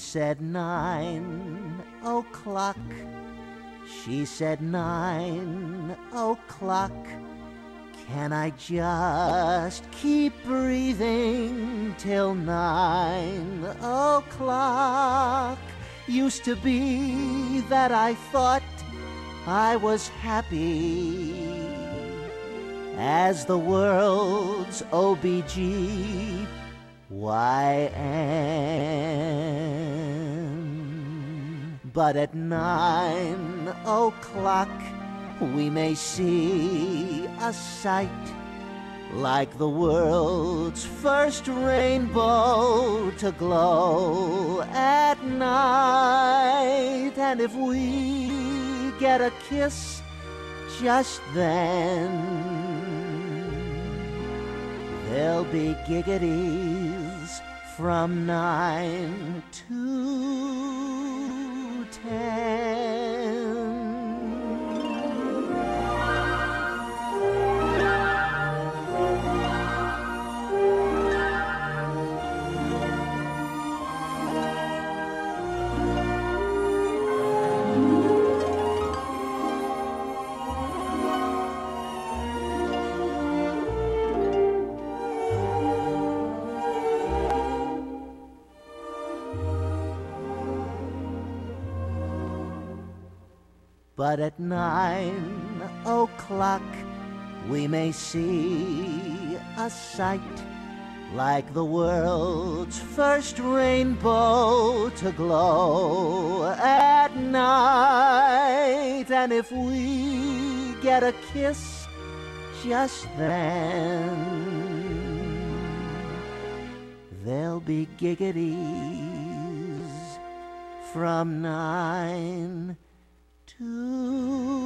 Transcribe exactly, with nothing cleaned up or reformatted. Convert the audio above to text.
said nine o'clock. She said nine o'clock. Can I just keep breathing till nine o'clock? Used to be that I thought I was happy as the world's O B G Y N. But at nine o'clock we may see a sight like the world's first rainbow to glow at night. And if we get a kiss just then, there'll be giggities from nine to ten. But at nine o'clock we may see a sight like the world's first rainbow to glow at night. And if we get a kiss just then, there'll be giggities from nine to